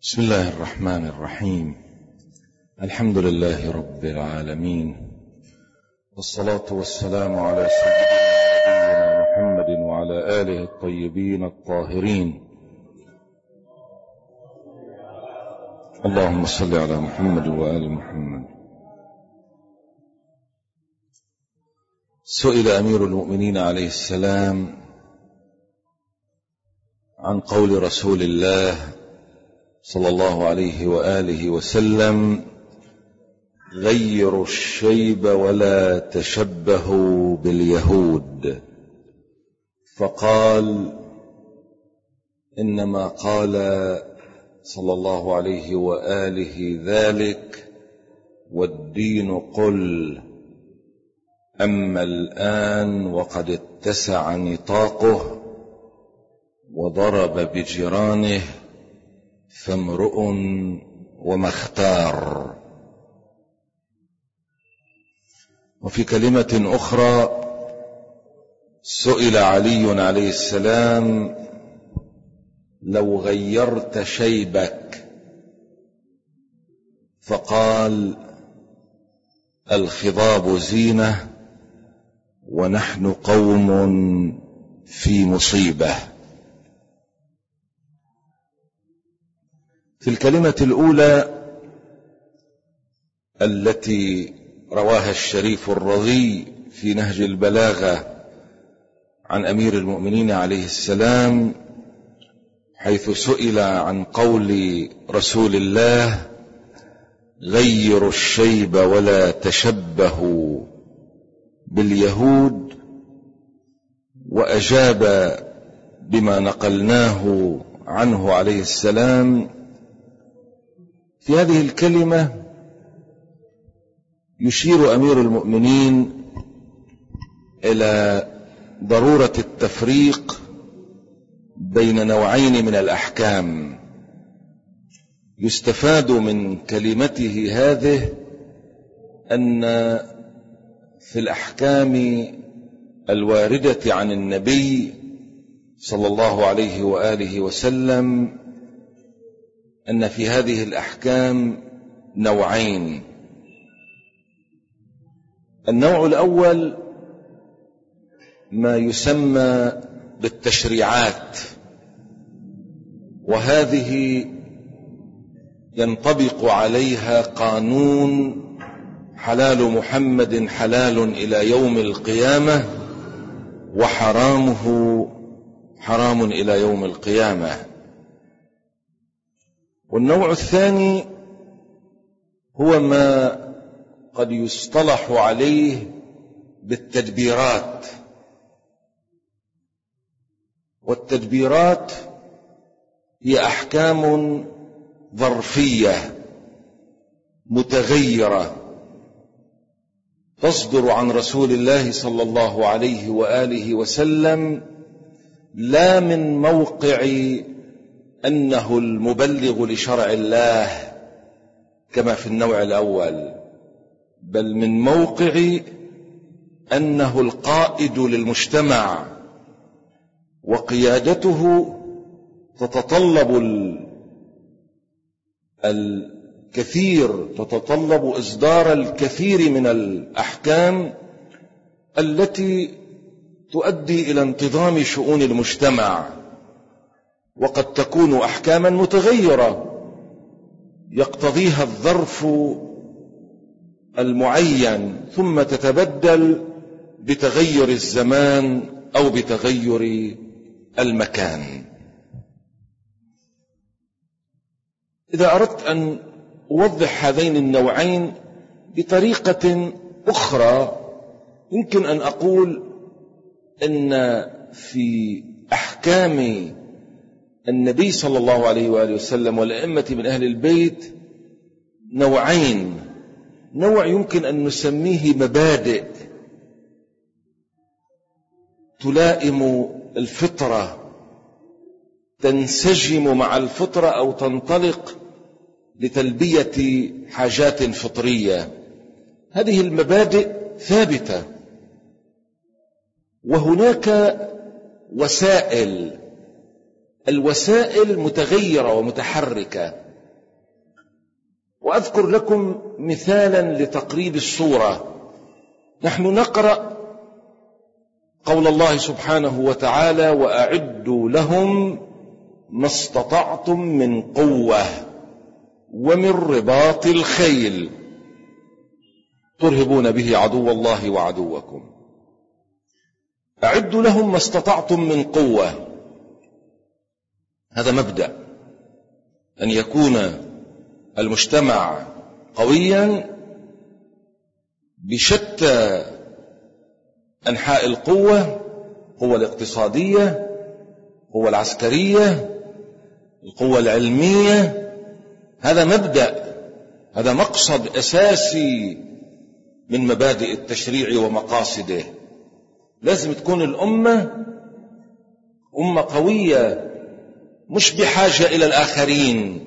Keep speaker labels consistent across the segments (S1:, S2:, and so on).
S1: بسم الله الرحمن الرحيم. الحمد لله رب العالمين، والصلاة والسلام على سيدنا محمد وعلى آله الطيبين الطاهرين. اللهم صل على محمد وآل محمد. سئل أمير المؤمنين عليه السلام عن قول رسول الله صلى الله عليه وآله وسلم: غيروا الشيب ولا تشبهوا باليهود. فقال: إنما قال صلى الله عليه وآله ذلك والدين قل، أما الآن وقد اتسع نطاقه وضرب بجيرانه فامرؤ وما اختار. وفي كلمة أخرى سئل علي عليه السلام: لو غيرت شيبك؟ فقال: الخضاب زينة ونحن قوم في مصيبة. في الكلمة الأولى التي رواها الشريف الرضي في نهج البلاغة عن أمير المؤمنين عليه السلام، حيث سئل عن قول رسول الله: غيروا الشيب ولا تشبهوا باليهود، وأجاب بما نقلناه عنه عليه السلام. في هذه الكلمة يشير أمير المؤمنين إلى ضرورة التفريق بين نوعين من الأحكام. يستفاد من كلمته هذه أن في الأحكام الواردة عن النبي صلى الله عليه وآله وسلم أن في هذه الأحكام نوعين. النوع الأول ما يسمى بالتشريعات، وهذه ينطبق عليها قانون حلال محمد حلال إلى يوم القيامة، وحرامه حرام إلى يوم القيامة. والنوع الثاني هو ما قد يصطلح عليه بالتدبيرات. والتدبيرات هي أحكام ظرفية متغيرة تصدر عن رسول الله صلى الله عليه وآله وسلم، لا من موقع أنه المبلغ لشرع الله كما في النوع الأول، بل من موقع أنه القائد للمجتمع، وقيادته تتطلب الكثير، تتطلب إصدار الكثير من الأحكام التي تؤدي إلى انتظام شؤون المجتمع. وقد تكون أحكاما متغيرة يقتضيها الظرف المعين، ثم تتبدل بتغير الزمان أو بتغير المكان. إذا أردت أن أوضح هذين النوعين بطريقة أخرى، يمكن أن أقول إن في أحكام النبي صلى الله عليه وآله وسلم والأئمة من أهل البيت نوعين. نوع يمكن أن نسميه مبادئ تلائم الفطرة، تنسجم مع الفطرة أو تنطلق لتلبية حاجات فطرية. هذه المبادئ ثابتة، وهناك وسائل. الوسائل متغيرة ومتحركة.
S2: وأذكر لكم مثالا لتقريب الصورة. نحن نقرأ قول الله سبحانه وتعالى: وأعدوا لهم ما استطعتم من قوة ومن رباط الخيل ترهبون به عدو الله وعدوكم. أعدوا لهم ما استطعتم من قوة، هذا مبدأ، أن يكون المجتمع قويا بشتى أنحاء القوة، القوة الاقتصادية، القوة العسكرية، القوة العلمية. هذا مبدأ، هذا مقصد أساسي من مبادئ التشريع ومقاصده. لازم تكون الأمة أمة قوية، مش بحاجة إلى الآخرين.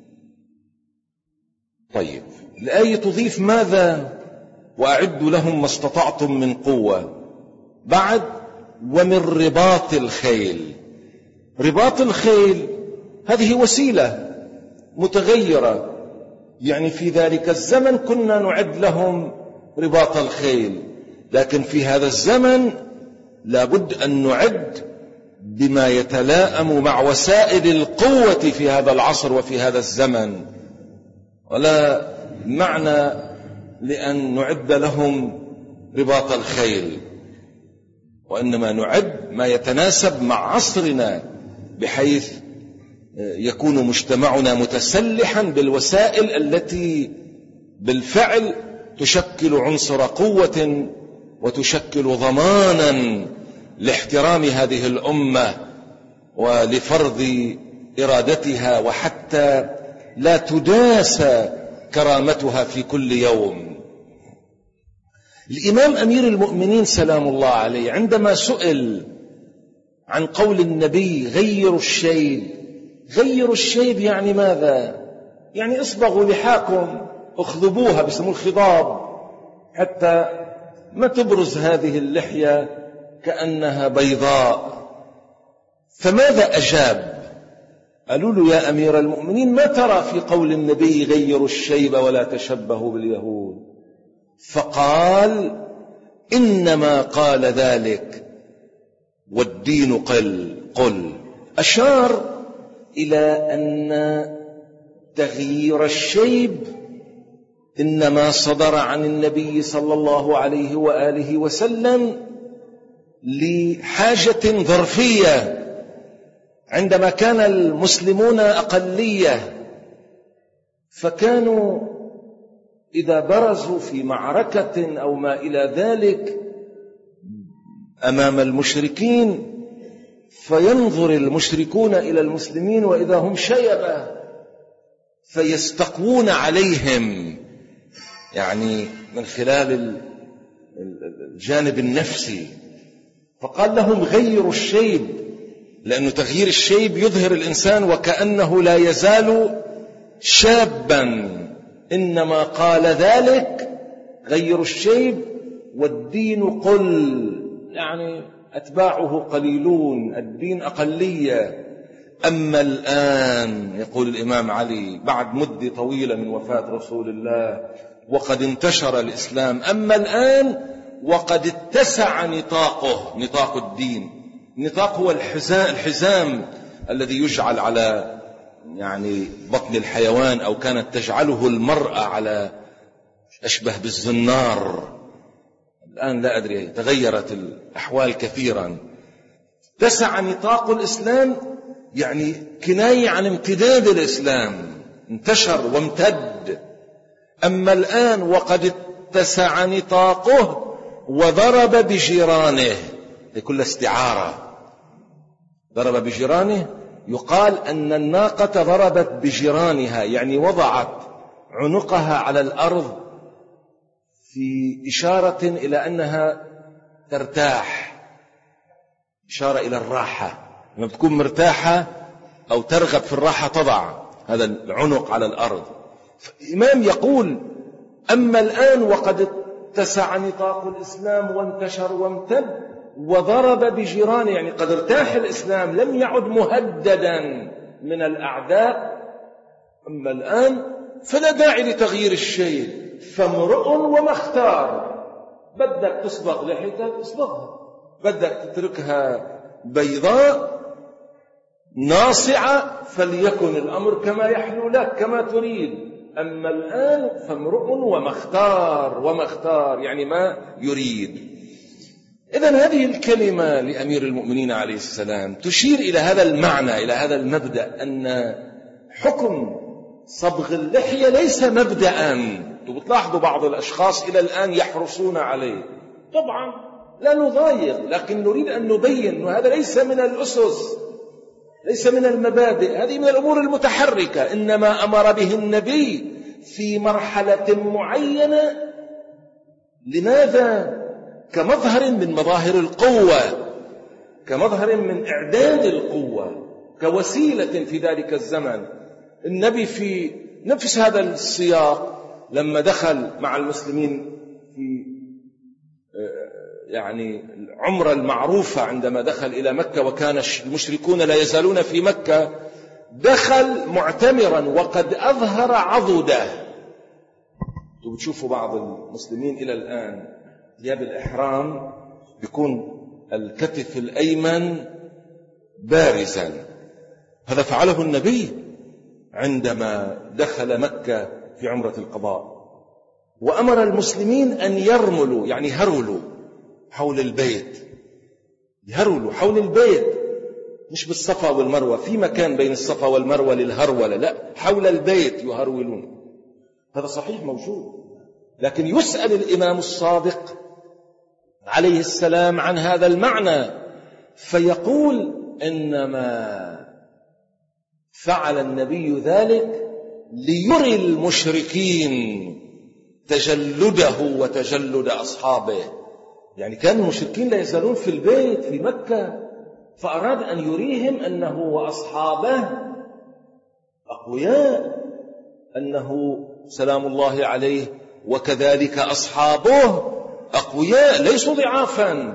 S2: طيب، الآية تضيف ماذا؟ وأعدوا لهم ما استطعتم من قوة، بعد ومن رباط الخيل. رباط الخيل هذه وسيلة متغيرة، يعني في ذلك الزمن كنا نعد لهم رباط الخيل، لكن في هذا الزمن لابد أن نعد بما يتلائم مع وسائل القوة في هذا العصر وفي هذا الزمن. ولا معنى لأن نعد لهم رباط الخيل، وإنما نعد ما يتناسب مع عصرنا، بحيث يكون مجتمعنا متسلحا بالوسائل التي بالفعل تشكل عنصر قوة وتشكل ضمانا لاحترام هذه الأمة ولفرض إرادتها، وحتى لا تداس كرامتها في كل يوم. الإمام أمير المؤمنين سلام الله عليه عندما سئل عن قول النبي غيروا الشيب، غيروا الشيب يعني ماذا؟ يعني اصبغوا لحاكم، اخضبوها، بيسموه الخضاب، حتى ما تبرز هذه اللحية كأنها بيضاء. فماذا أجاب؟ قالوا له: يا أمير المؤمنين، ما ترى في قول النبي غيروا الشيب ولا تشبهوا باليهود؟ فقال: إنما قال ذلك والدين قل. أشار إلى أن تغيير الشيب إنما صدر عن النبي صلى الله عليه وآله وسلم لحاجة ظرفية، عندما كان المسلمون أقلية، فكانوا إذا برزوا في معركة أو ما إلى ذلك أمام المشركين، فينظر المشركون إلى المسلمين وإذا هم شيبة، فيستقوون عليهم، يعني من خلال الجانب النفسي. فقال لهم غيروا الشيب، لأن تغيير الشيب يظهر الإنسان وكأنه لا يزال شابا. إنما قال ذلك غيروا الشيب والدين قل، يعني أتباعه قليلون، الدين أقلية. أما الآن، يقول الإمام علي بعد مدة طويلة من وفاة رسول الله وقد انتشر الإسلام، أما الآن وقد اتسع نطاق الدين. النطاق هو الحزام الذي يجعل على يعني بطن الحيوان، أو كانت تجعله المرأة على أشبه بالزنار. الآن لا أدري، تغيرت الأحوال كثيرا. اتسع نطاق الإسلام، يعني كناية عن امتداد الإسلام، انتشر وامتد. أما الآن وقد اتسع نطاقه وضرب بجيرانه، لكل استعارة. ضرب بجيرانه، يقال أن الناقة ضربت بجيرانها، يعني وضعت عنقها على الأرض في إشارة إلى أنها ترتاح، إشارة إلى الراحة. لما بتكون مرتاحة أو ترغب في الراحة تضع هذا العنق على الأرض. الإمام يقول: أما الآن وقد اتسع نطاق الإسلام وانتشر وامتد وضرب بجيرانه، يعني قد ارتاح الإسلام، لم يعد مهددا من الأعداء. أما الآن فلا داعي لتغيير الشيء. فامرؤ وما اختار. بدك تصبغ لحيتك اصبغها، بدك تتركها بيضاء ناصعة فليكن الأمر كما يحلو لك كما تريد. أما الآن فامرؤ وما اختار يعني ما يريد. إذن هذه الكلمة لأمير المؤمنين عليه السلام تشير إلى هذا المعنى، إلى هذا المبدأ، أن حكم صبغ اللحية ليس مبدأ بتلاحظوا بعض الأشخاص إلى الآن يحرصون عليه. طبعا لا نضايق، لكن نريد أن نبين أن هذا ليس من الأسس، ليس من المبادئ، هذه من الأمور المتحركة. إنما أمر به النبي في مرحلة معينة. لماذا؟ كمظهر من مظاهر القوة، كمظهر من إعداد القوة، كوسيلة في ذلك الزمن. النبي في نفس هذا السياق لما دخل مع المسلمين في يعني العمرة المعروفة، عندما دخل إلى مكة وكان المشركون لا يزالون في مكة، دخل معتمرا وقد أظهر عضده. بتشوفوا بعض المسلمين إلى الآن ثياب الإحرام بيكون الكتف الأيمن بارزا. هذا فعله النبي عندما دخل مكة في عمرة القضاء، وأمر المسلمين أن يرملوا يعني يهرولوا حول البيت، يهرولوا حول البيت، مش بالصفا والمروة، في مكان بين الصفا والمروة للهرولة، لا، حول البيت يهرولون. هذا صحيح موجود. لكن يسأل الإمام الصادق عليه السلام عن هذا المعنى فيقول إنما فعل النبي ذلك ليري المشركين تجلده وتجلد أصحابه. يعني كان المشركين لا يزالون في البيت في مكة، فأراد أن يريهم أنه وأصحابه أقوياء، أنه سلام الله عليه وكذلك أصحابه أقوياء ليسوا ضعافا.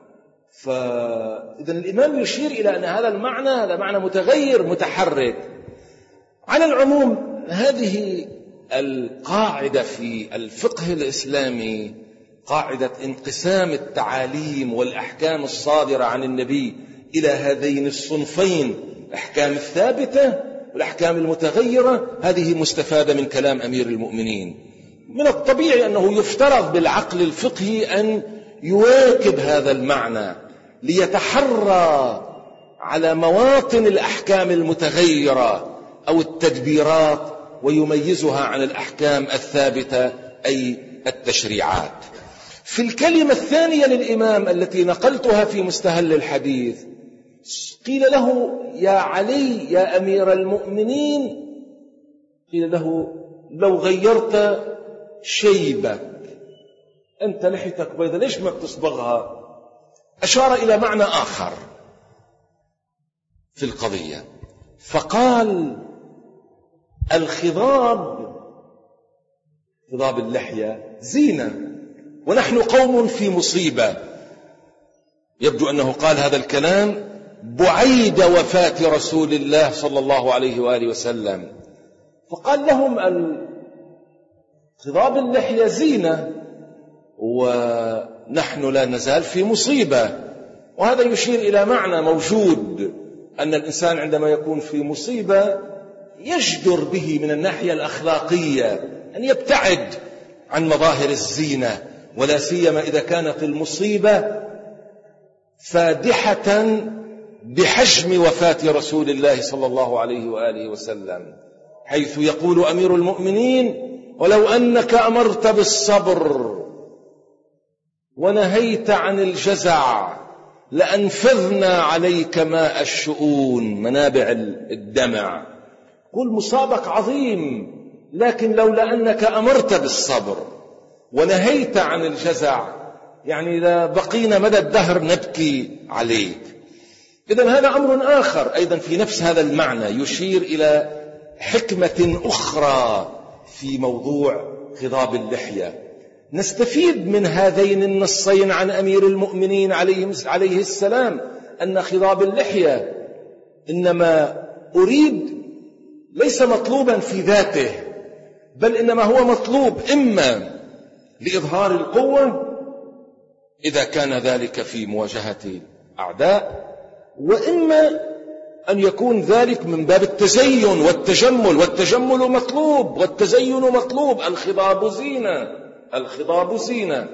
S2: فإذن الإمام يشير إلى أن هذا المعنى هذا معنى متغير متحرك. على العموم هذه القاعدة في الفقه الإسلامي، قاعدة انقسام التعاليم والأحكام الصادرة عن النبي إلى هذين الصنفين، الأحكام الثابتة والأحكام المتغيرة، هذه مستفادة من كلام أمير المؤمنين. من الطبيعي أنه يفترض بالعقل الفقهي أن يواكب هذا المعنى ليتحرى على مواطن الأحكام المتغيرة أو التدبيرات ويميزها عن الأحكام الثابتة أي التشريعات. في الكلمة الثانية للإمام التي نقلتها في مستهل الحديث قيل له يا علي يا أمير المؤمنين، قيل له لو غيرت شيبك، أنت لحيتك بيضاء ليش ما بتصبغها؟ أشار إلى معنى آخر في القضية فقال الخضاب، خضاب اللحية زينة، ونحن قوم في مصيبة. يبدو أنه قال هذا الكلام بعيد وفاة رسول الله صلى الله عليه وآله وسلم، فقال لهم خضاب اللحية زينة ونحن لا نزال في مصيبة. وهذا يشير إلى معنى موجود أن الإنسان عندما يكون في مصيبة يجدر به من الناحية الأخلاقية أن يبتعد عن مظاهر الزينة، ولا سيما إذا كانت المصيبة فادحة بحجم وفاة رسول الله صلى الله عليه وآله وسلم، حيث يقول أمير المؤمنين ولو أنك أمرت بالصبر ونهيت عن الجزع لأنفذنا عليك ماء الشؤون، منابع الدمع. قل مصابك عظيم، لكن لولا أنك أمرت بالصبر ونهيت عن الجزع يعني لبقينا مدى الدهر نبكي عليك. إذن هذا أمر آخر أيضا في نفس هذا المعنى يشير إلى حكمة أخرى في موضوع خضاب اللحية. نستفيد من هذين النصين عن أمير المؤمنين عليه السلام أن خضاب اللحية إنما أريد ليس مطلوبا في ذاته، بل إنما هو مطلوب إما لإظهار القوة إذا كان ذلك في مواجهة الأعداء، وإما أن يكون ذلك من باب التزين والتجمل، والتجمل مطلوب والتزين مطلوب. الخضاب زينة.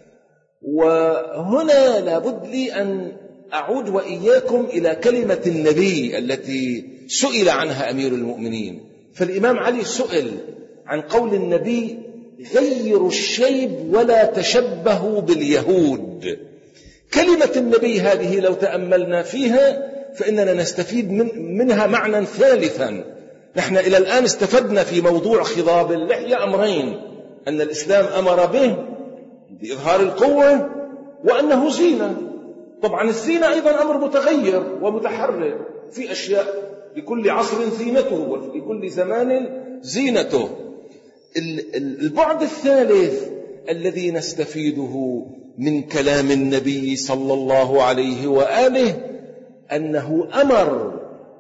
S2: وهنا لابد لي أن أعود وإياكم إلى كلمة النبي التي سئل عنها أمير المؤمنين. فالإمام علي سئل عن قول النبي: غيروا الشيب ولا تشبهوا باليهود. كلمة النبي هذه لو تأملنا فيها فإننا نستفيد منها معنى ثالثا. نحن إلى الآن استفدنا في موضوع خضاب اللحية أمرين: أن الإسلام أمر به بإظهار القوة، وأنه زينة. طبعا الزينة أيضا أمر متغير ومتحرك، في أشياء لكل عصر زينته ولكل زمان زينته. البعد الثالث الذي نستفيده من كلام النبي صلى الله عليه وآله أنه أمر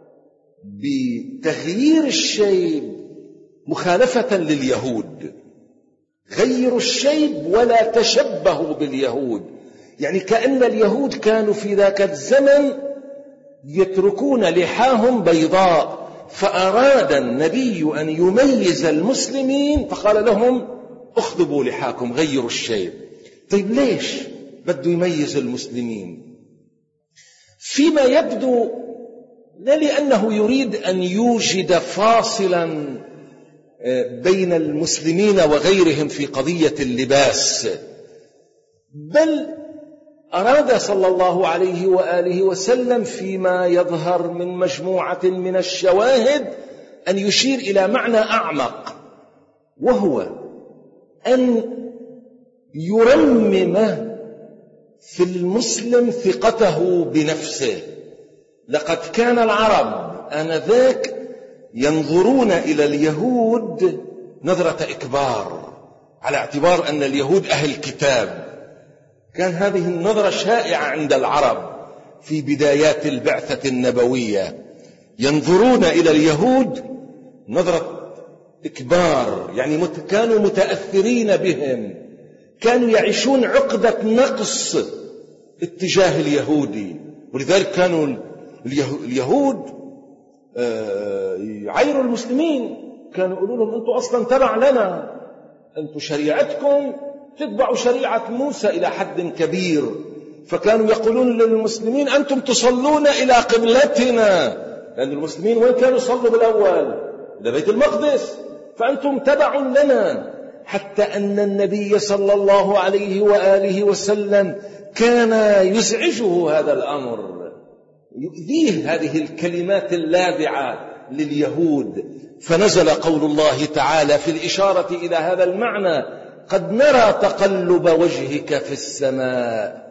S2: بتغيير الشيب مخالفة لليهود. غيروا الشيب ولا تشبهوا باليهود، يعني كأن اليهود كانوا في ذاك الزمن يتركون لحاهم بيضاء، فأراد النبي أن يميز المسلمين فقال لهم: اخضبوا لحاكم، غيروا الشيب. طيب ليش بده يميز المسلمين؟ فيما يبدو لا لأنه يريد أن يوجد فاصلا بين المسلمين وغيرهم في قضية اللباس، بل أراد صلى الله عليه وآله وسلم فيما يظهر من مجموعة من الشواهد أن يشير إلى معنى أعمق، وهو أن يرمم في المسلم ثقته بنفسه. لقد كان العرب آنذاك ينظرون إلى اليهود نظرة إكبار، على اعتبار أن اليهود أهل كتاب. كان هذه النظرة شائعة عند العرب في بدايات البعثة النبوية، ينظرون إلى اليهود نظرة إكبار، يعني كانوا متأثرين بهم، كانوا يعيشون عقدة نقص اتجاه اليهودي. ولذلك كانوا اليهود يعيروا المسلمين، كانوا يقولوا لهم: أنتم أصلا تبع لنا، أنتم شريعتكم تتبعوا شريعة موسى إلى حد كبير. فكانوا يقولون للمسلمين: أنتم تصلون إلى قبلتنا، لأن المسلمين وين كانوا يصلوا بالأول؟ إلى بيت المقدس، فأنتم تبع لنا. حتى أن النبي صلى الله عليه وآله وسلم كان يزعجه هذا الأمر، يؤذيه هذه الكلمات اللاذعة لليهود. فنزل قول الله تعالى في الإشارة إلى هذا المعنى: قد نرى تقلب وجهك في السماء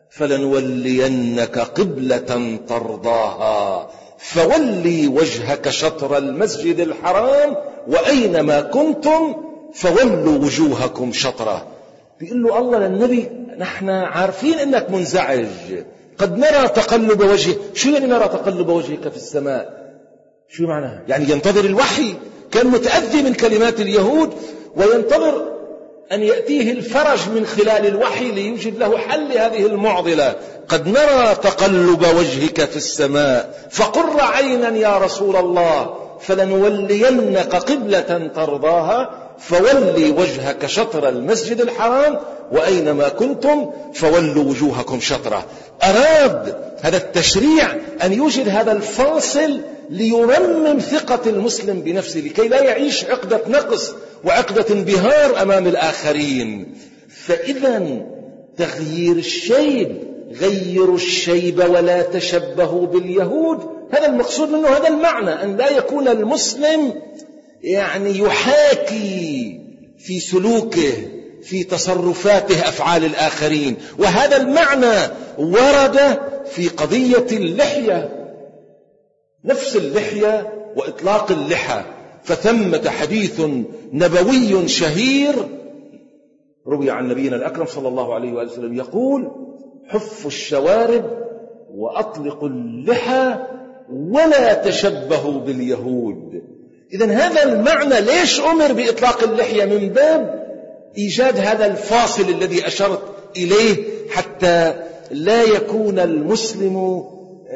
S2: فلنولينك قبلة ترضاها فولي وجهك شطر المسجد الحرام وأينما كنتم فولوا وجوهكم شطره. بيقول له الله للنبي: نحن عارفين أنك منزعج، قد نرى تقلب وجهك. شو يعني نرى تقلب وجهك في السماء؟ شو معناها؟ يعني ينتظر الوحي، كان متأذي من كلمات اليهود وينتظر أن يأتيه الفرج من خلال الوحي ليوجد له حل لهذه المعضلة. قد نرى تقلب وجهك في السماء فقر عينا يا رسول الله فلنولينك قبلة ترضاها فولي وجهك شطر المسجد الحرام وأينما كنتم فولوا وجوهكم شطره. أراد هذا التشريع أن يوجد هذا الفاصل ليرمم ثقة المسلم بنفسه لكي لا يعيش عقدة نقص وعقدة انبهار أمام الآخرين. فإذا تغيير الشيب، غيروا الشيب ولا تشبهوا باليهود، هذا المقصود منه، هذا المعنى، أن لا يكون المسلم يعني يحاكي في سلوكه في تصرفاته أفعال الآخرين. وهذا المعنى ورد في قضية اللحية، نفس اللحية وإطلاق اللحى. فثمة حديث نبوي شهير روي عن نبينا الأكرم صلى الله عليه وآله وسلم يقول: حفوا الشوارب وأطلقوا اللحى ولا تشبهوا باليهود. إذن هذا المعنى ليش أمر بإطلاق اللحية؟ من باب إيجاد هذا الفاصل الذي أشرت إليه، حتى لا يكون المسلم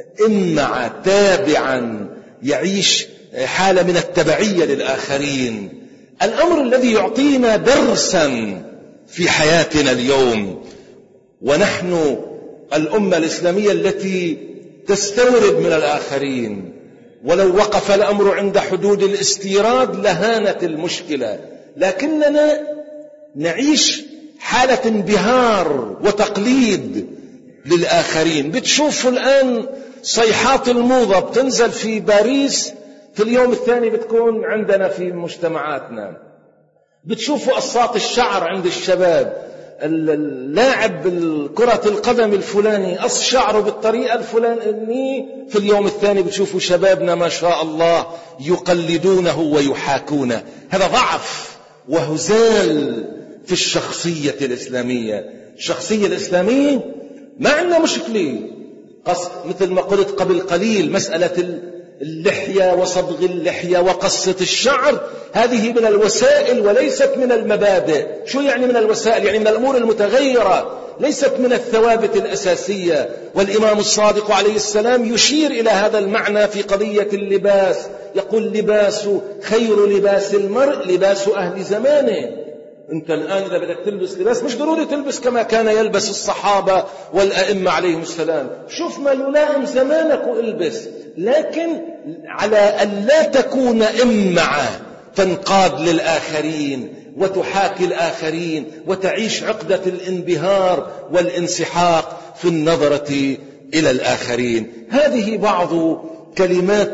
S2: إمعا تابعا يعيش حالة من التبعية للآخرين. الأمر الذي يعطينا درسا في حياتنا اليوم، ونحن الأمة الإسلامية التي تستورد من الآخرين، ولو وقف الأمر عند حدود الاستيراد لهانت المشكلة، لكننا نعيش حالة انبهار وتقليد للآخرين. بتشوفوا الآن صيحات الموضة بتنزل في باريس، في اليوم الثاني بتكون عندنا في مجتمعاتنا. بتشوفوا قصات الشعر عند الشباب، اللاعب كرة القدم الفلاني قص شعره بالطريقة الفلانية، في اليوم الثاني بتشوفوا شبابنا ما شاء الله يقلدونه ويحاكونه. هذا ضعف وهزال في الشخصية الإسلامية. الشخصية الإسلامية ما عندنا مشكلة، مثل ما قلت قبل قليل، مسألة اللحية وصبغ اللحية وقصة الشعر هذه من الوسائل وليست من المبادئ. شو يعني من الوسائل؟ يعني من الأمور المتغيرة، ليست من الثوابت الأساسية. والإمام الصادق عليه السلام يشير إلى هذا المعنى في قضية اللباس، يقول لباس خير لباس المرء لباس أهل زمانه. أنت الآن إذا بدك تلبس لباس مش ضروري تلبس كما كان يلبس الصحابة والأئمة عليهم السلام، شوف ما يلائم زمانك والبس، لكن على أن لا تكون إمعة تنقاد للآخرين وتحاكي الآخرين وتعيش عقدة الانبهار والانسحاق في النظرة إلى الآخرين. هذه بعض كلمات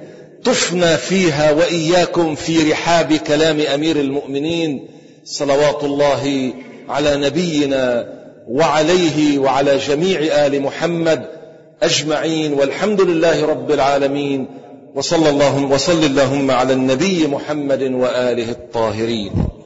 S2: طفنا فيها وإياكم في رحاب كلام أمير المؤمنين صلوات الله على نبينا وعليه وعلى جميع آل محمد أجمعين، والحمد لله رب العالمين، وصل اللهم على النبي محمد وآله الطاهرين.